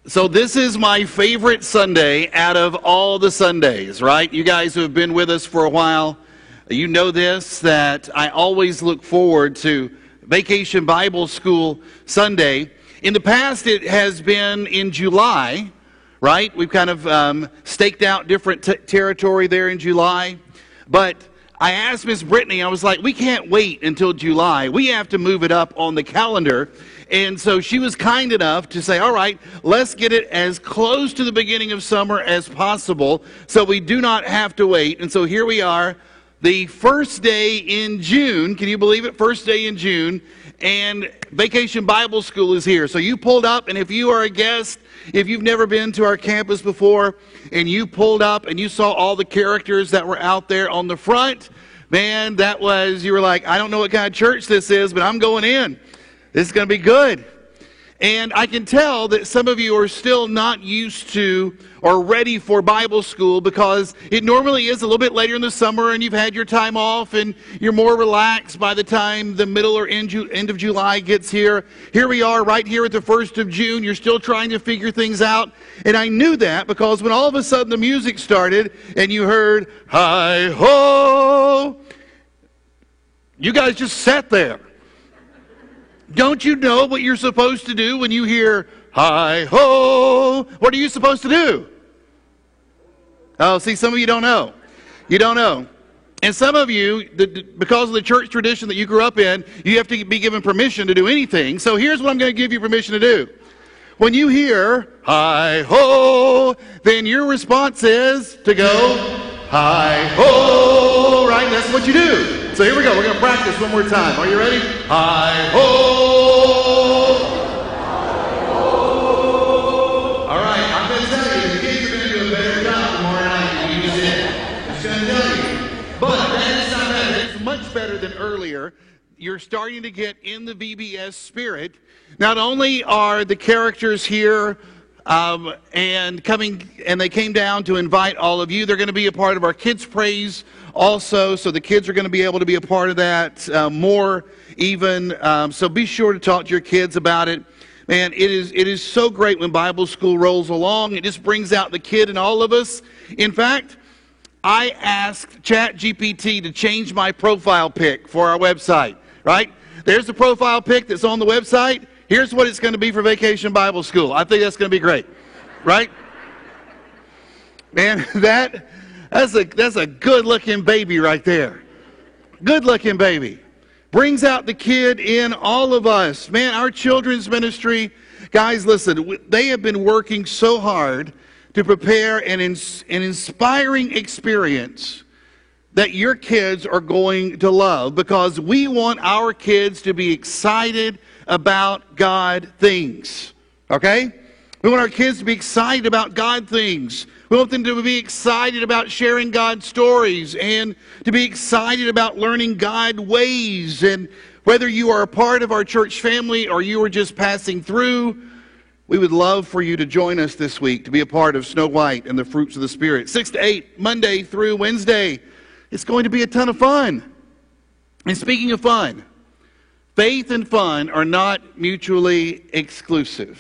So this is my favorite Sunday out of all the Sundays, right? You guys who have been with us for a while, you know this, that I always look forward to Vacation Bible School Sunday. In the past, it has been in July, right? We've kind of staked out different territory there in July. But I asked Miss Brittany, I was like, we can't wait until July. We have to move it up on the calendar. And so she was kind enough to say, all right, let's get it as close to the beginning of summer as possible so we do not have to wait. And so here we are, the first day in June. Can you believe it? First day in June. And Vacation Bible School is here. So you pulled up, and if you are a guest, if you've never been to our campus before, and you pulled up and you saw all the characters that were out there on the front, man, that was, you were like, I don't know what kind of church this is, but I'm going in. This is going to be good. And I can tell that some of you are still not used to or ready for Bible school because it normally is a little bit later in the summer and you've had your time off and you're more relaxed by the time the middle or end of July gets here. Here we are right here at the 1st of June. You're still trying to figure things out. And I knew that because when all of a sudden the music started and you heard, hi-ho, you guys just sat there. Don't you know what you're supposed to do when you hear, hi-ho? What are you supposed to do? Oh, see, some of you don't know. You don't know. And some of you, because of the church tradition that you grew up in, you have to be given permission to do anything. So here's what I'm going to give you permission to do. When you hear, hi-ho, then your response is to go, hi-ho, right? That's what you do. So here we go. We're going to practice one more time. Are you ready? Hi-ho! All right. I'm going to tell you, the kids are going to do a better job tomorrow night than you just did. I'm just going to tell you. But that is not bad. It's much better than earlier. You're starting to get in the VBS spirit. Not only are the characters here and they came down to invite all of you, they're going to be a part of our Kids Praise also, so the kids are going to be able to be a part of that more even. So be sure to talk to your kids about it. Man, it is so great when Bible school rolls along. It just brings out the kid in all of us. In fact, I asked ChatGPT to change my profile pic for our website, right? There's the profile pic that's on the website. Here's what it's going to be for Vacation Bible School. I think that's going to be great, right? Man, that's a good-looking baby right there. Good-looking baby. Brings out the kid in all of us. Man, our children's ministry, guys, listen, they have been working so hard to prepare an inspiring experience that your kids are going to love because we want our kids to be excited about God things. Okay? We want our kids to be excited about God things. We want them to be excited about sharing God stories and to be excited about learning God ways. And whether you are a part of our church family or you are just passing through, we would love for you to join us this week to be a part of Snow White and the Fruits of the Spirit. 6 to 8, Monday through Wednesday. It's going to be a ton of fun. And speaking of fun, faith and fun are not mutually exclusive.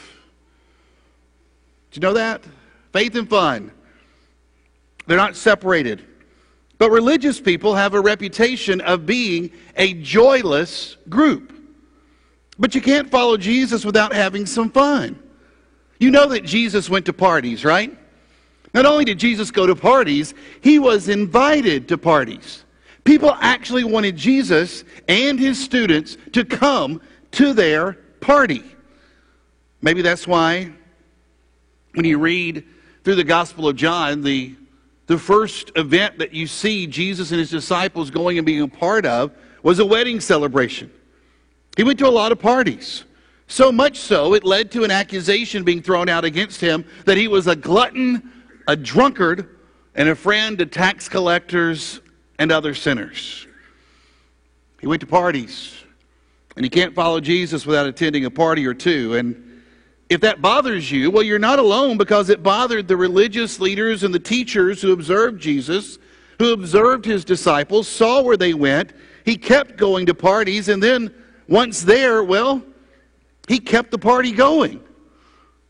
Did you know that? Faith and fun, they're not separated. But religious people have a reputation of being a joyless group. But you can't follow Jesus without having some fun. You know that Jesus went to parties, right? Not only did Jesus go to parties, he was invited to parties. People actually wanted Jesus and his students to come to their party. Maybe that's why when you read through the Gospel of John, the first event that you see Jesus and his disciples going and being a part of was a wedding celebration. He went to a lot of parties. So much so, it led to an accusation being thrown out against him that he was a glutton, a drunkard, and a friend to tax collectors and other sinners. He went to parties, and you can't follow Jesus without attending a party or two. And if that bothers you, well, you're not alone because it bothered the religious leaders and the teachers who observed Jesus, who observed his disciples, saw where they went. He kept going to parties, and then once there, well, he kept the party going.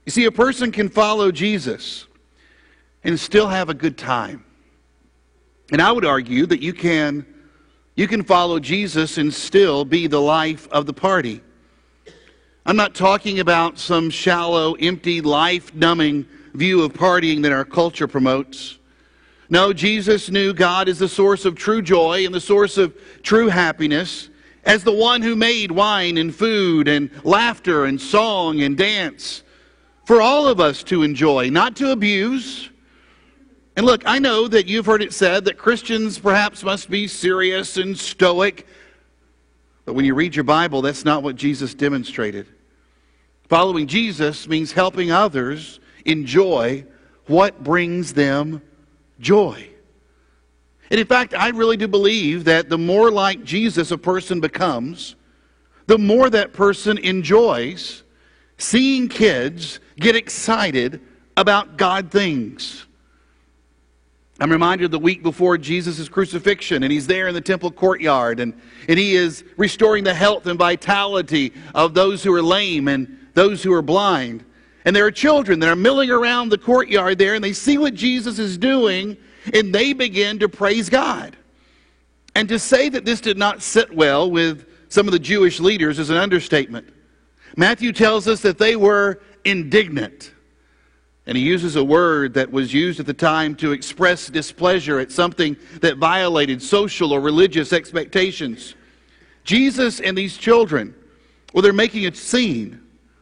You see, a person can follow Jesus and still have a good time. And I would argue that you can follow Jesus and still be the life of the party. I'm not talking about some shallow, empty, life-numbing view of partying that our culture promotes. No, Jesus knew God as the source of true joy and the source of true happiness, as the one who made wine and food and laughter and song and dance for all of us to enjoy, not to abuse. And look, I know that you've heard it said that Christians perhaps must be serious and stoic, but when you read your Bible, that's not what Jesus demonstrated. Following Jesus means helping others enjoy what brings them joy. And in fact, I really do believe that the more like Jesus a person becomes, the more that person enjoys seeing kids get excited about God things. I'm reminded of the week before Jesus' crucifixion, and he's there in the temple courtyard, and he is restoring the health and vitality of those who are lame and those who are blind. And there are children that are milling around the courtyard there, and they see what Jesus is doing, and they begin to praise God. And to say that this did not sit well with some of the Jewish leaders is an understatement. Matthew tells us that they were indignant. And he uses a word that was used at the time to express displeasure at something that violated social or religious expectations. Jesus and these children, well, they're making a scene.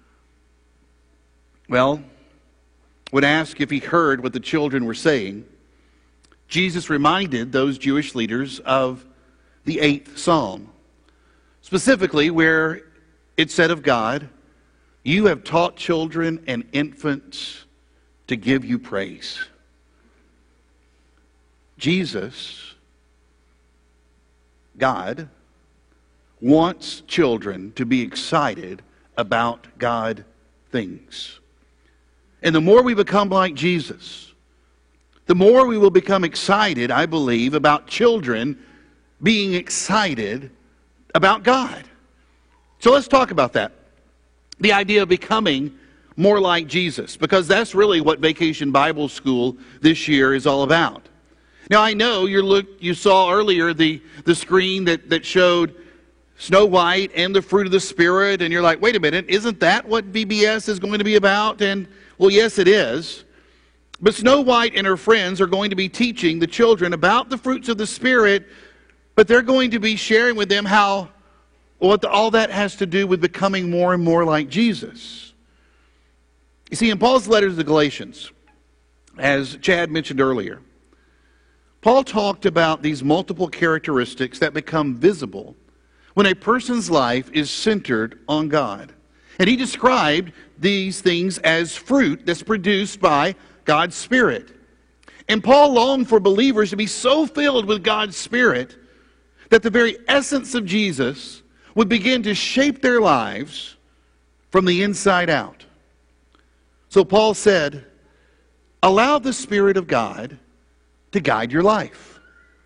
Well, would ask if he heard what the children were saying. Jesus reminded those Jewish leaders of the 8th Psalm, specifically where it said of God, "You have taught children and infants to give you praise." Jesus, God, wants children to be excited about God things. And the more we become like Jesus, the more we will become excited, I believe, about children being excited about God. So let's talk about that. The idea of becoming more like Jesus, because that's really what Vacation Bible School this year is all about. Now, I know you saw earlier the screen that showed Snow White and the fruit of the Spirit, and you're like, wait a minute, isn't that what VBS is going to be about? And, well, yes, it is. But Snow White and her friends are going to be teaching the children about the fruits of the Spirit, but they're going to be sharing with them what all that has to do with becoming more and more like Jesus. You see, in Paul's letter to the Galatians, as Chad mentioned earlier, Paul talked about these multiple characteristics that become visible when a person's life is centered on God. And he described these things as fruit that's produced by God's Spirit. And Paul longed for believers to be so filled with God's Spirit that the very essence of Jesus would begin to shape their lives from the inside out. So Paul said, allow the Spirit of God to guide your life.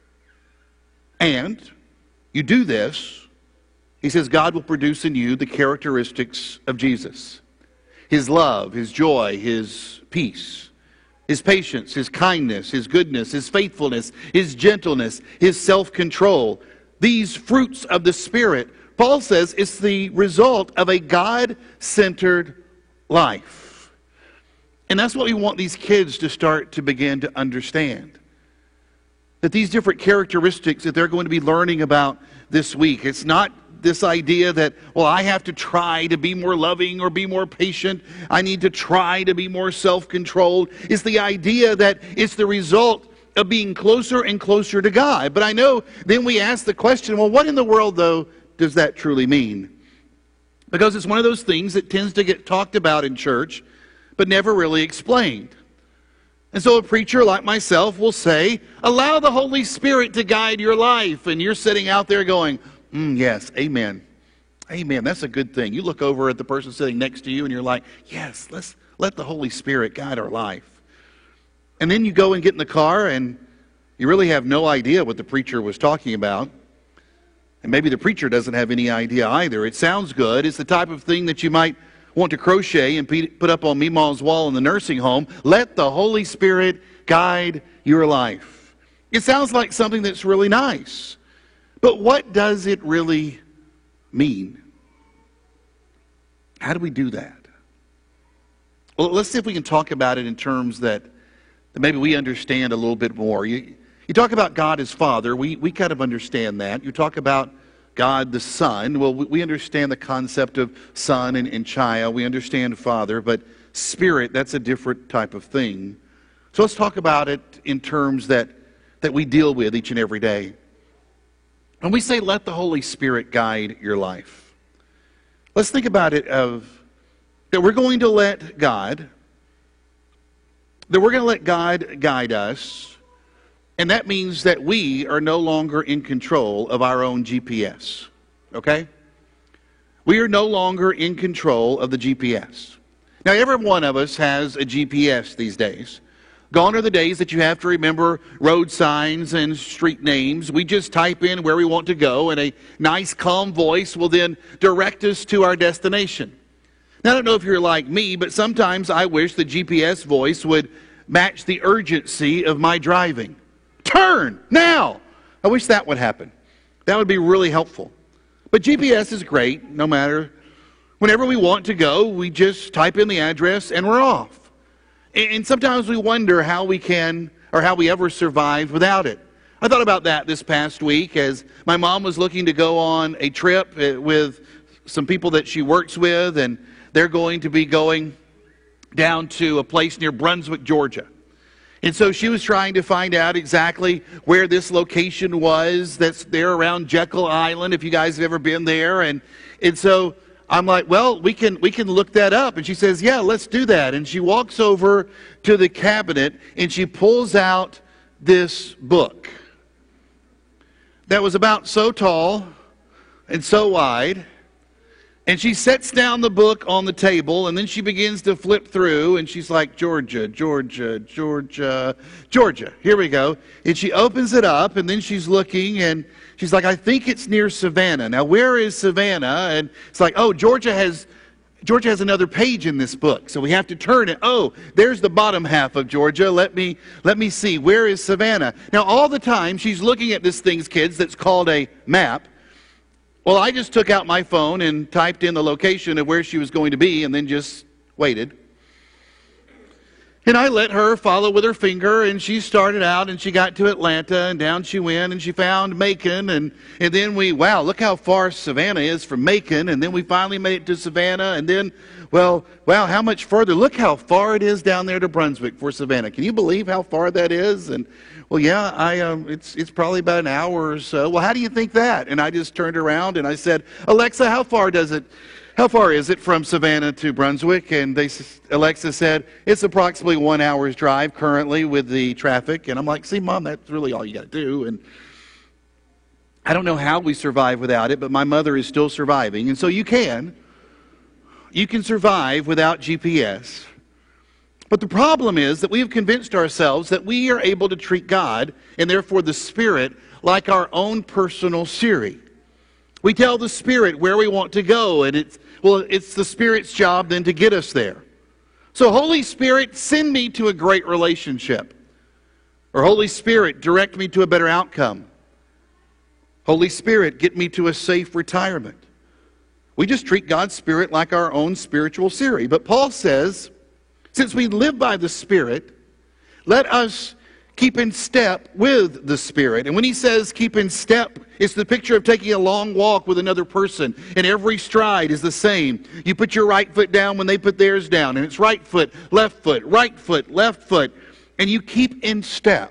And you do this, he says, God will produce in you the characteristics of Jesus. His love, His joy, His peace, His patience, His kindness, His goodness, His faithfulness, His gentleness, His self-control. These fruits of the Spirit, Paul says, it's the result of a God-centered life. And that's what we want these kids to start to begin to understand. That these different characteristics that they're going to be learning about this week, it's not this idea that, well, I have to try to be more loving or be more patient. I need to try to be more self-controlled. It's the idea that it's the result of being closer and closer to God. But I know then we ask the question, well, what in the world, though, does that truly mean? Because it's one of those things that tends to get talked about in church, but never really explained. And so a preacher like myself will say, allow the Holy Spirit to guide your life. And you're sitting out there going, yes, amen. Amen, that's a good thing. You look over at the person sitting next to you and you're like, yes, let's let the Holy Spirit guide our life. And then you go and get in the car and you really have no idea what the preacher was talking about. And maybe the preacher doesn't have any idea either. It sounds good. It's the type of thing that you might want to crochet and put up on Meemaw's wall in the nursing home. Let the Holy Spirit guide your life. It sounds like something that's really nice. But what does it really mean? How do we do that? Well, let's see if we can talk about it in terms that maybe we understand a little bit more. You talk about God as Father. We kind of understand that. You talk about God the Son. Well, we understand the concept of Son and child. We understand Father. But Spirit, that's a different type of thing. So let's talk about it in terms that we deal with each and every day. When we say, let the Holy Spirit guide your life, let's think about it that we're going to let God guide us, and that means that we are no longer in control of our own GPS, okay? We are no longer in control of the GPS. Now, every one of us has a GPS these days. Gone are the days that you have to remember road signs and street names. We just type in where we want to go, and a nice, calm voice will then direct us to our destination. Now, I don't know if you're like me, but sometimes I wish the GPS voice would match the urgency of my driving. Turn now! I wish that would happen. That would be really helpful. But GPS is great. No matter, whenever we want to go, we just type in the address and we're off. And sometimes we wonder how we can, or how we ever survive without it. I thought about that this past week as my mom was looking to go on a trip with some people that she works with, and they're going to be going down to a place near Brunswick, Georgia. And so she was trying to find out exactly where this location was that's there around Jekyll Island, if you guys have ever been there. And so I'm like, well, we can look that up. And she says, yeah, let's do that. And she walks over to the cabinet and she pulls out this book that was about so tall and so wide. And she sets down the book on the table, and then she begins to flip through, and she's like, Georgia, Georgia, Georgia, Georgia. Here we go. And she opens it up, and then she's looking, and she's like, I think it's near Savannah. Now, where is Savannah? And it's like, oh, Georgia has another page in this book, so we have to turn it. Oh, there's the bottom half of Georgia. Let me see. Where is Savannah? Now, all the time, she's looking at this thing, kids, that's called a map. Well, I just took out my phone and typed in the location of where she was going to be and then just waited. And I let her follow with her finger, and she started out and she got to Atlanta, and down she went, and she found Macon, and then wow, look how far Savannah is from Macon, and then we finally made it to Savannah, and then, well, wow, how much further? Look how far it is down there to Brunswick for Savannah. Can you believe how far that is? And well, yeah, it's probably about an hour or so. Well, how do you think that? And I just turned around and I said, Alexa, how far is it from Savannah to Brunswick? And Alexa said, it's approximately 1 hour's drive currently with the traffic. And I'm like, see, Mom, that's really all you got to do. And I don't know how we survive without it, but my mother is still surviving. And so you can survive without GPS. But the problem is that we have convinced ourselves that we are able to treat God, and therefore the Spirit, like our own personal Siri. We tell the Spirit where we want to go, and it's the Spirit's job then to get us there. So Holy Spirit, send me to a great relationship. Or Holy Spirit, direct me to a better outcome. Holy Spirit, get me to a safe retirement. We just treat God's Spirit like our own spiritual Siri. But Paul says, since we live by the Spirit, let us keep in step with the Spirit. And when he says keep in step, it's the picture of taking a long walk with another person, and every stride is the same. You put your right foot down when they put theirs down, and it's right foot, left foot, and you keep in step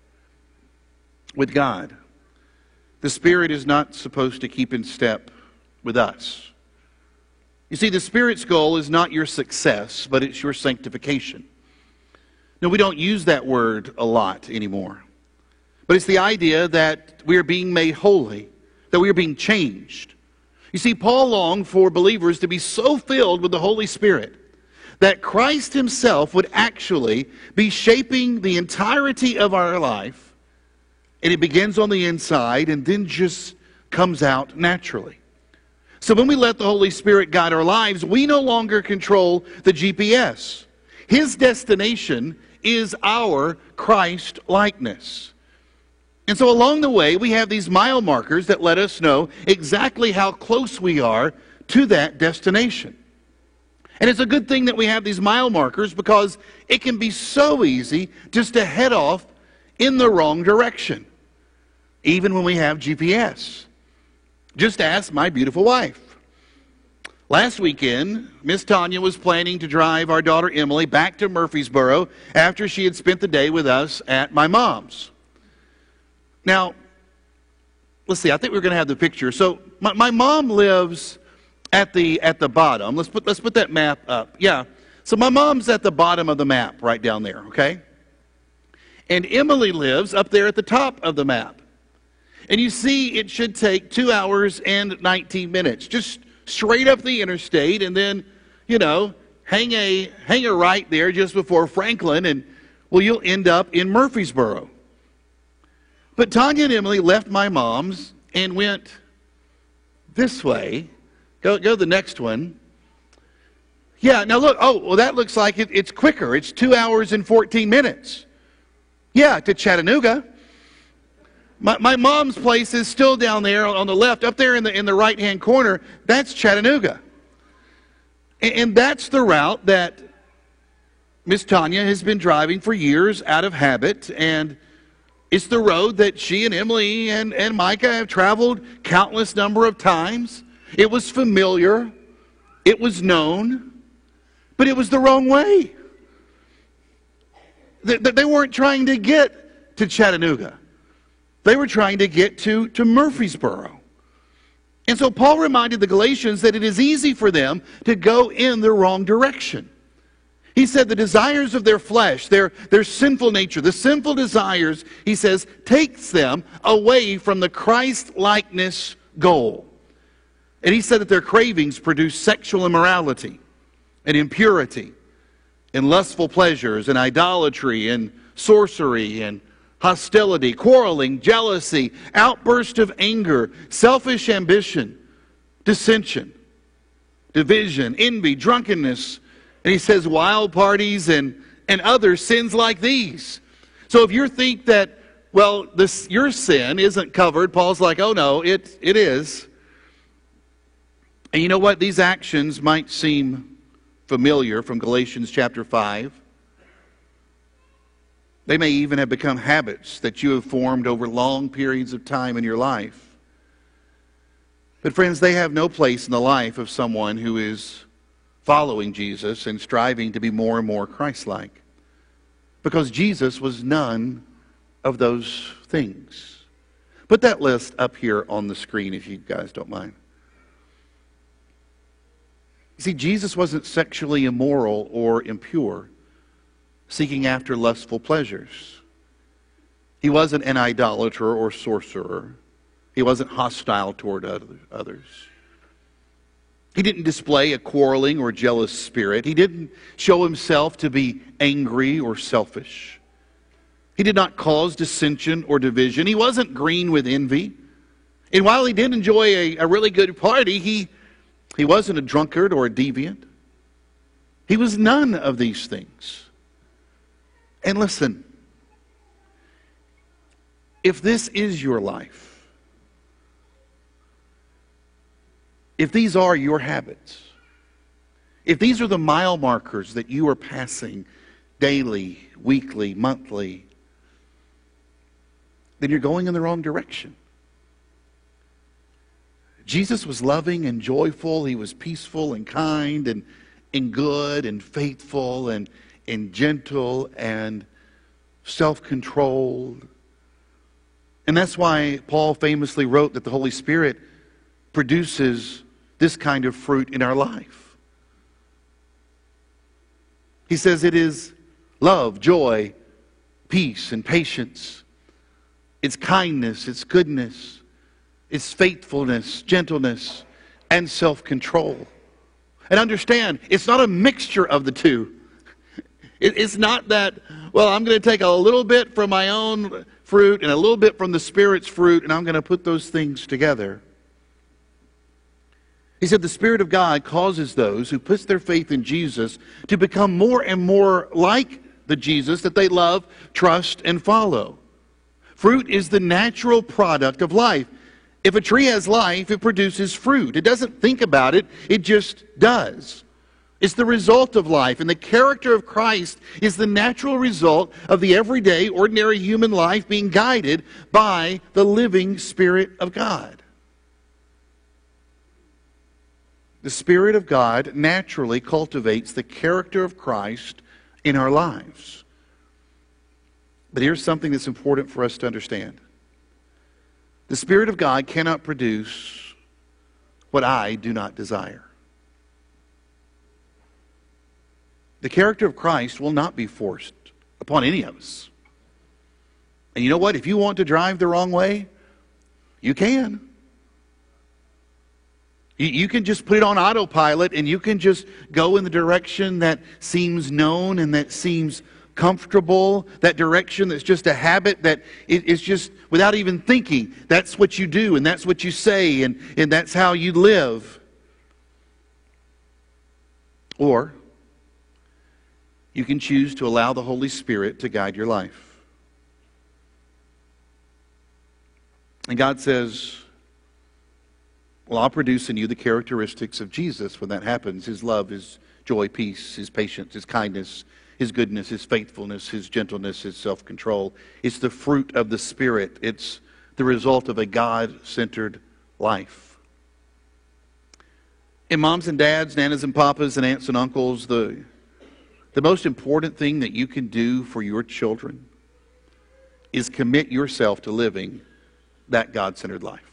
with God. The Spirit is not supposed to keep in step with us. You see, the Spirit's goal is not your success, but it's your sanctification. No, we don't use that word a lot anymore. But it's the idea that we are being made holy, that we are being changed. You see, Paul longed for believers to be so filled with the Holy Spirit that Christ himself would actually be shaping the entirety of our life, and it begins on the inside and then just comes out naturally. So when we let the Holy Spirit guide our lives, we no longer control the GPS. His destination is our Christ likeness. And so along the way, we have these mile markers that let us know exactly how close we are to that destination. And it's a good thing that we have these mile markers, because it can be so easy just to head off in the wrong direction, even when we have GPS. Just ask my beautiful wife. Last weekend, Miss Tanya was planning to drive our daughter Emily back to Murfreesboro after she had spent the day with us at my mom's. Now, let's see, I think we're going to have the picture. So my mom lives at the bottom. Let's put that map up. Yeah. So my mom's at the bottom of the map right down there, okay? And Emily lives up there at the top of the map. And you see, it should take 2 hours and 19 minutes. Just straight up the interstate, and then, hang a right there just before Franklin, and you'll end up in Murfreesboro. But Tanya and Emily left my mom's and went this way. Go to the next one. Yeah, now look, that looks like it's quicker. It's 2 hours and 14 minutes. Yeah, to Chattanooga. My mom's place is still down there on the left, up there in the right-hand corner. That's Chattanooga. And that's the route that Miss Tanya has been driving for years out of habit. And it's the road that she and Emily and Micah have traveled countless number of times. It was familiar. It was known. But it was the wrong way. They weren't trying to get to Chattanooga. They were trying to get to Murfreesboro. And so Paul reminded the Galatians that it is easy for them to go in the wrong direction. He said the desires of their flesh, their sinful nature, the sinful desires, he says, takes them away from the Christ-likeness goal. And he said that their cravings produce sexual immorality and impurity and lustful pleasures and idolatry and sorcery and hostility, quarreling, jealousy, outburst of anger, selfish ambition, dissension, division, envy, drunkenness, and he says wild parties and other sins like these. So if you think that, your sin isn't covered, Paul's like, oh no, it is. And you know what? These actions might seem familiar from Galatians chapter 5. They may even have become habits that you have formed over long periods of time in your life. But friends, they have no place in the life of someone who is following Jesus and striving to be more and more Christ-like. Because Jesus was none of those things. Put that list up here on the screen if you guys don't mind. See, Jesus wasn't sexually immoral or impure, seeking after lustful pleasures. He wasn't an idolater or sorcerer. He wasn't hostile toward others. He didn't display a quarreling or jealous spirit. He didn't show himself to be angry or selfish. He did not cause dissension or division. He wasn't green with envy. And while he did enjoy a really good party, he wasn't a drunkard or a deviant. He was none of these things. And listen, if this is your life, if these are your habits, if these are the mile markers that you are passing daily, weekly, monthly, then you're going in the wrong direction. Jesus was loving and joyful. He was peaceful and kind and good and faithful and gentle and self-controlled. And that's why Paul famously wrote that the Holy Spirit produces this kind of fruit in our life. He says it is love, joy, peace, and patience. It's kindness, it's goodness, it's faithfulness, gentleness, and self-control. And understand, it's not a mixture of the two. It's not that, I'm going to take a little bit from my own fruit and a little bit from the Spirit's fruit, and I'm going to put those things together. He said the Spirit of God causes those who put their faith in Jesus to become more and more like the Jesus that they love, trust, and follow. Fruit is the natural product of life. If a tree has life, it produces fruit. It doesn't think about it, it just does. It's the result of life, and the character of Christ is the natural result of the everyday, ordinary human life being guided by the living Spirit of God. The Spirit of God naturally cultivates the character of Christ in our lives. But here's something that's important for us to understand. The Spirit of God cannot produce what I do not desire. The character of Christ will not be forced upon any of us. And you know what? If you want to drive the wrong way, you can. You can just put it on autopilot and you can just go in the direction that seems known and that seems comfortable, that direction that's just a habit that is just without even thinking. That's what you do and that's what you say and that's how you live. Or you can choose to allow the Holy Spirit to guide your life. And God says, well, I'll produce in you the characteristics of Jesus when that happens. His love, His joy, peace, His patience, His kindness, His goodness, His faithfulness, His gentleness, His self-control. It's the fruit of the Spirit. It's the result of a God-centered life. And moms and dads, nanas and papas and aunts and uncles, the most important thing that you can do for your children is commit yourself to living that God-centered life.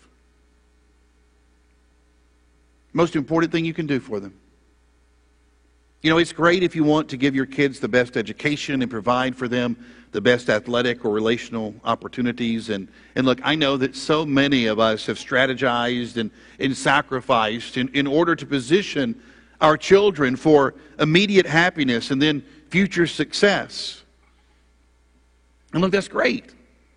Most important thing you can do for them. You know, it's great if you want to give your kids the best education and provide for them the best athletic or relational opportunities. And look, I know that so many of us have strategized and sacrificed in order to position our children for immediate happiness and then future success. And look, that's great.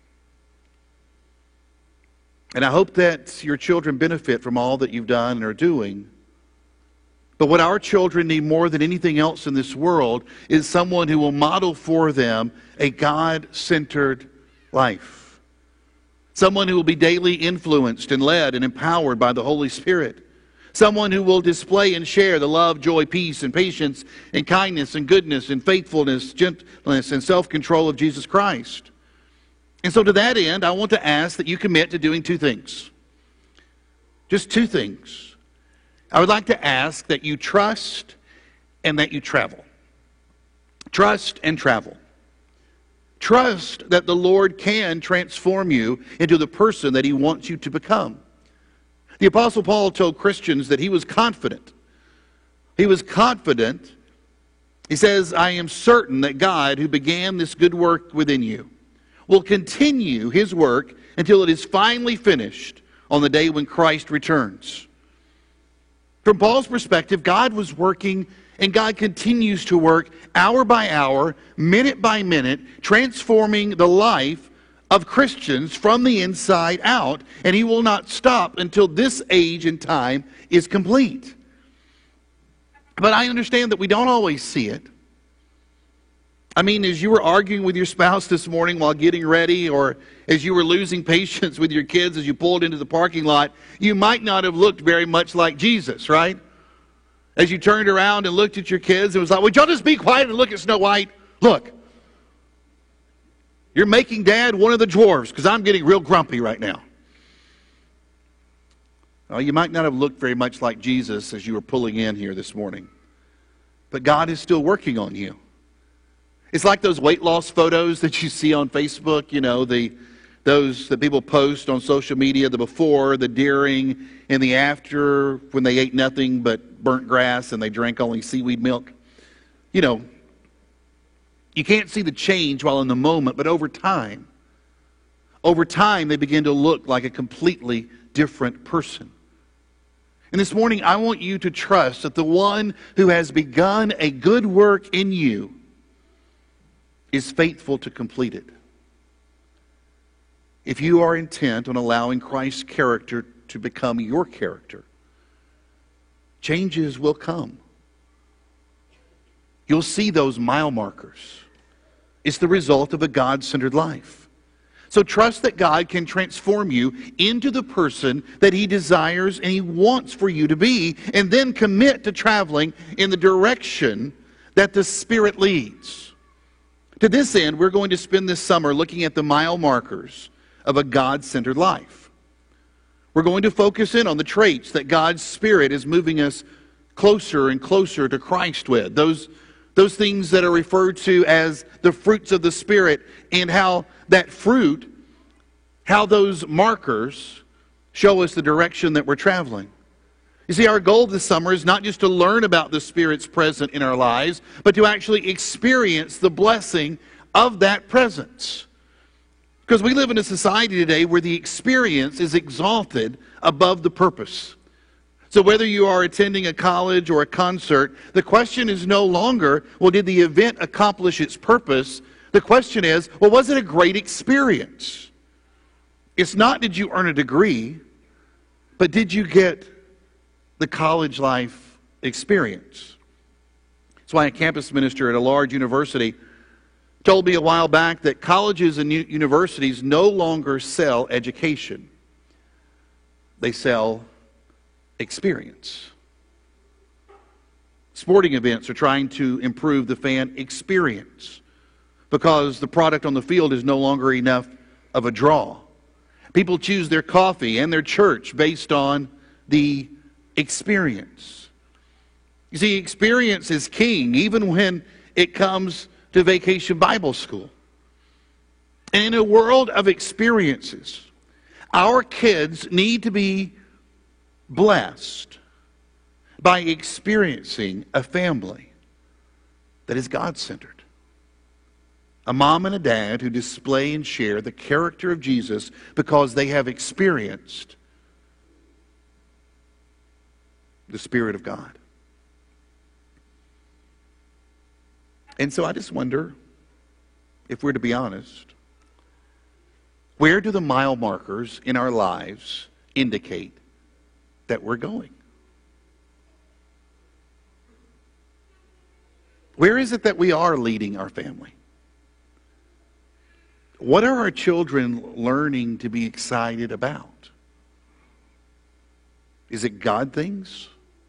And I hope that your children benefit from all that you've done and are doing. But what our children need more than anything else in this world is someone who will model for them a God-centered life. Someone who will be daily influenced and led and empowered by the Holy Spirit. Someone who will display and share the love, joy, peace, and patience, and kindness, and goodness, and faithfulness, gentleness, and self-control of Jesus Christ. And so to that end, I want to ask that you commit to doing two things. Just two things. I would like to ask that you trust and that you travel. Trust and travel. Trust that the Lord can transform you into the person that He wants you to become. The Apostle Paul told Christians that he was confident. He was confident. He says, I am certain that God, who began this good work within you, will continue His work until it is finally finished on the day when Christ returns. From Paul's perspective, God was working and God continues to work hour by hour, minute by minute, transforming the life of Christians from the inside out, and He will not stop until this age and time is complete. But I understand that we don't always see it. I mean, as you were arguing with your spouse this morning while getting ready, or as you were losing patience with your kids as you pulled into the parking lot, you might not have looked very much like Jesus, right? As you turned around and looked at your kids, it was like, would y'all just be quiet and look at Snow White? Look, you're making Dad one of the dwarves because I'm getting real grumpy right now. Well, you might not have looked very much like Jesus as you were pulling in here this morning, but God is still working on you. It's like those weight loss photos that you see on Facebook, you know, those that people post on social media, the before, the during, and the after, when they ate nothing but burnt grass and they drank only seaweed milk. You know, you can't see the change while in the moment, but over time they begin to look like a completely different person. And this morning, I want you to trust that the one who has begun a good work in you is faithful to complete it. If you are intent on allowing Christ's character to become your character, changes will come. You'll see those mile markers. It's the result of a God-centered life. So trust that God can transform you into the person that He desires and He wants for you to be, and then commit to traveling in the direction that the Spirit leads. To this end, we're going to spend this summer looking at the mile markers of a God-centered life. We're going to focus in on the traits that God's Spirit is moving us closer and closer to Christ with. Those things that are referred to as the fruits of the Spirit, and how that fruit, how those markers show us the direction that we're traveling. You see, our goal this summer is not just to learn about the Spirit's presence in our lives, but to actually experience the blessing of that presence. Because we live in a society today where the experience is exalted above the purpose. So whether you are attending a college or a concert, the question is no longer, well, did the event accomplish its purpose? The question is, well, was it a great experience? It's not, did you earn a degree, but did you get the college life experience? That's why a campus minister at a large university told me a while back that colleges and universities no longer sell education. They sell experience. Sporting events are trying to improve the fan experience because the product on the field is no longer enough of a draw. People choose their coffee and their church based on the experience. You see, experience is king, even when it comes to Vacation Bible School. And in a world of experiences, our kids need to be blessed by experiencing a family that is God-centered. A mom and a dad who display and share the character of Jesus because they have experienced the Spirit of God. And so I just wonder, if we're to be honest, where do the mile markers in our lives indicate that we're going? Where is it that we are leading our family? What are our children learning to be excited about? Is it God things?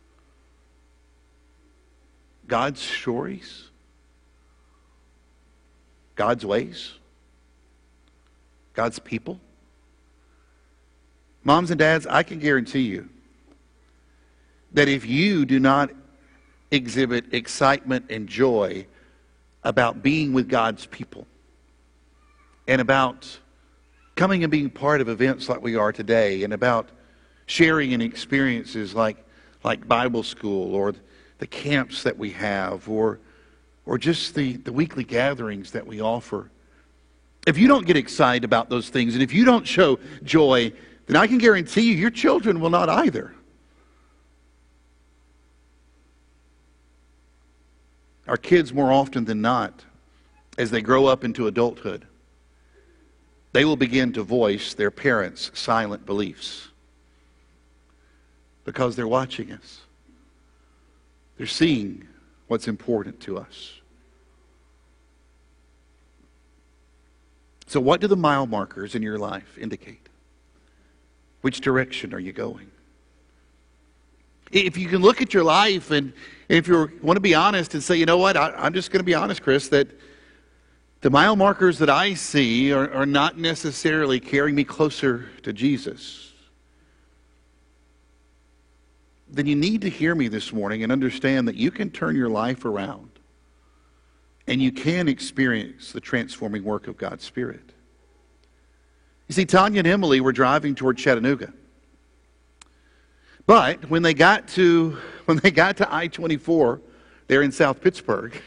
God's stories? God's ways? God's people? Moms and dads, I can guarantee you that if you do not exhibit excitement and joy about being with God's people and about coming and being part of events like we are today and about sharing in experiences like Bible school or the camps that we have or just the weekly gatherings that we offer, if you don't get excited about those things and if you don't show joy, then I can guarantee you your children will not either. Our kids, more often than not, as they grow up into adulthood, they will begin to voice their parents' silent beliefs because they're watching us. They're seeing what's important to us. So what do the mile markers in your life indicate? Which direction are you going? If you can look at your life and if you want to be honest and say, you know what, I'm just going to be honest, Chris, that the mile markers that I see are not necessarily carrying me closer to Jesus, then you need to hear me this morning and understand that you can turn your life around and you can experience the transforming work of God's Spirit. You see, Tanya and Emily were driving toward Chattanooga. But when they got to I-24 there in South Pittsburgh,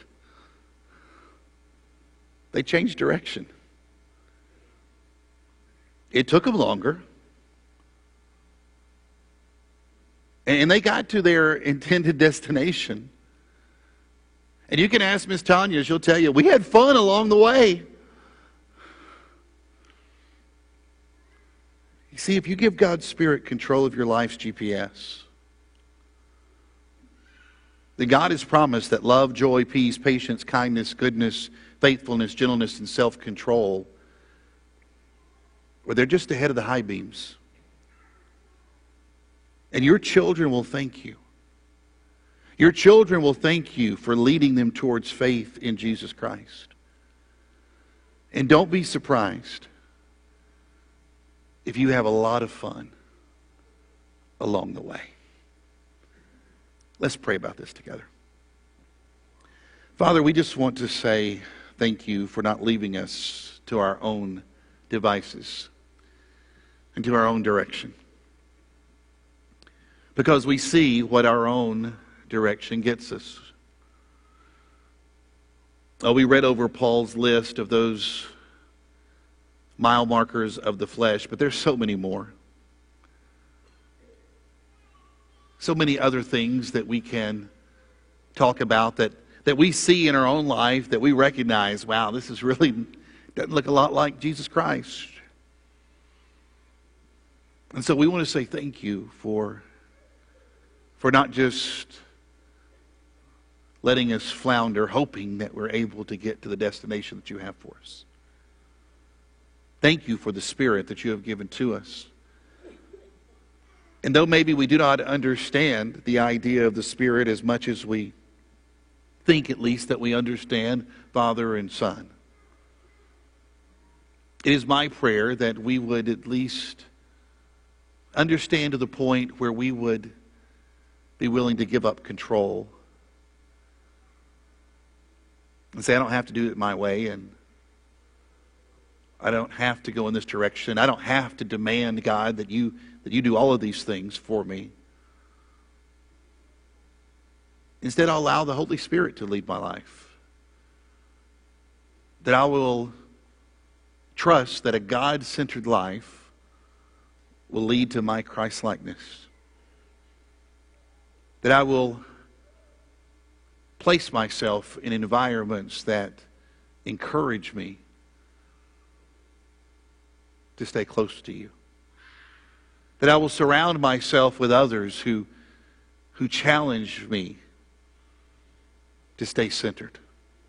they changed direction. It took them longer. And they got to their intended destination. And you can ask Miss Tanya, she'll tell you, we had fun along the way. You see, if you give God's Spirit control of your life's GPS, That God has promised that love, joy, peace, patience, kindness, goodness, faithfulness, gentleness, and self-control, where they're just ahead of the high beams. And your children will thank you. Your children will thank you for leading them towards faith in Jesus Christ. And don't be surprised if you have a lot of fun along the way. Let's pray about this together. Father, we just want to say thank you for not leaving us to our own devices and to our own direction. Because we see what our own direction gets us. Oh, we read over Paul's list of those mile markers of the flesh, but there's so many more. So many other things that we can talk about that we see in our own life that we recognize, wow, this is really, doesn't look a lot like Jesus Christ. And so we want to say thank you for not just letting us flounder, hoping that we're able to get to the destination that you have for us. Thank you for the Spirit that you have given to us. And though maybe we do not understand the idea of the Spirit as much as we think at least that we understand Father and Son, it is my prayer that we would at least understand to the point where we would be willing to give up control and say, I don't have to do it my way, and I don't have to go in this direction. I don't have to demand, God, that you do all of these things for me. Instead, I'll allow the Holy Spirit to lead my life. That I will trust that a God-centered life will lead to my Christ-likeness. That I will place myself in environments that encourage me to stay close to you. That I will surround myself with others who challenge me to stay centered.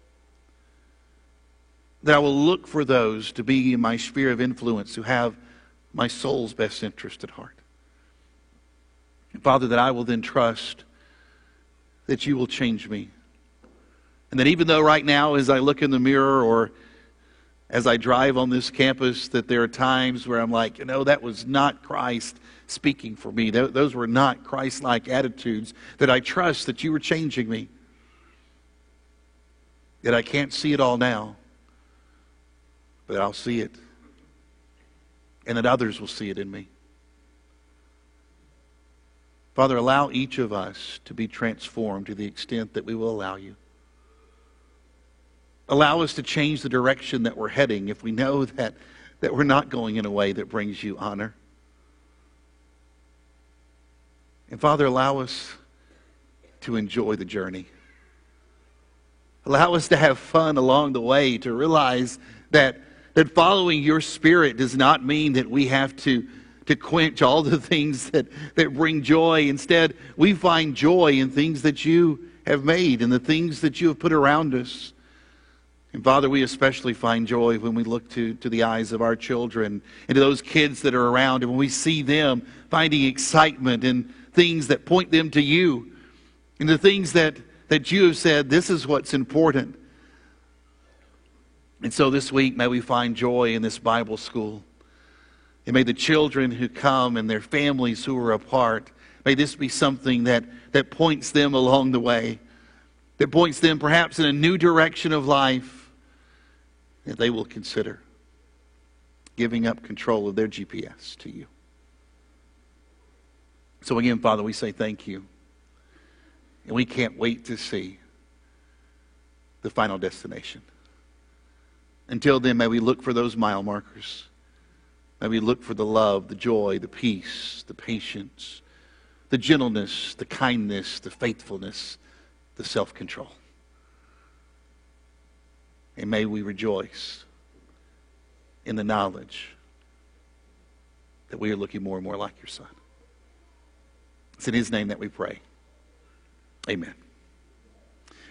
That I will look for those to be in my sphere of influence who have my soul's best interest at heart. And Father, that I will then trust that you will change me. And that even though right now as I look in the mirror or as I drive on this campus, that there are times where I'm like, that was not Christ speaking for me. Those were not Christ-like attitudes. That I trust that you were changing me. That I can't see it all now, but I'll see it. And that others will see it in me. Father, allow each of us to be transformed to the extent that we will allow you. Allow us to change the direction that we're heading if we know that we're not going in a way that brings you honor. And Father, allow us to enjoy the journey. Allow us to have fun along the way, to realize that following your Spirit does not mean that we have to quench all the things that bring joy. Instead, we find joy in things that you have made and the things that you have put around us. And Father, we especially find joy when we look to the eyes of our children and to those kids that are around, and when we see them finding excitement in things that point them to you, and the things that you have said, this is what's important. And so this week, may we find joy in this Bible school. And may the children who come and their families who are apart, may this be something that points them along the way, that points them perhaps in a new direction of life, that they will consider giving up control of their GPS to you. So again, Father, we say thank you. And we can't wait to see the final destination. Until then, may we look for those mile markers. May we look for the love, the joy, the peace, the patience, the gentleness, the kindness, the faithfulness, the self-control. And may we rejoice in the knowledge that we are looking more and more like your Son. It's in his name that we pray. Amen.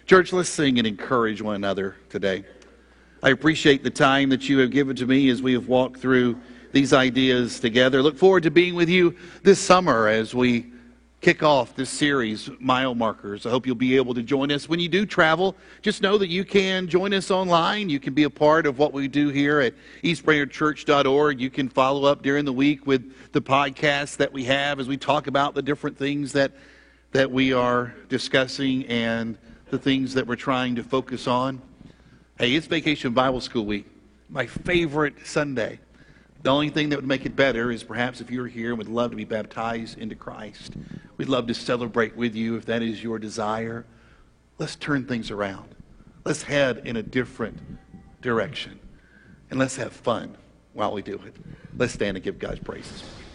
Church, let's sing and encourage one another today. I appreciate the time that you have given to me as we have walked through these ideas together. Look forward to being with you this summer as we kick off this series, Mile Markers. I hope you'll be able to join us. When you do travel, just know that you can join us online. You can be a part of what we do here at eastbrainerdchurch.org. You can follow up during the week with the podcasts that we have as we talk about the different things that we are discussing and the things that we're trying to focus on. Hey, it's Vacation Bible School Week, my favorite Sunday. The only thing that would make it better is perhaps if you're here and would love to be baptized into Christ. We'd love to celebrate with you if that is your desire. Let's turn things around. Let's head in a different direction. And let's have fun while we do it. Let's stand and give God praise.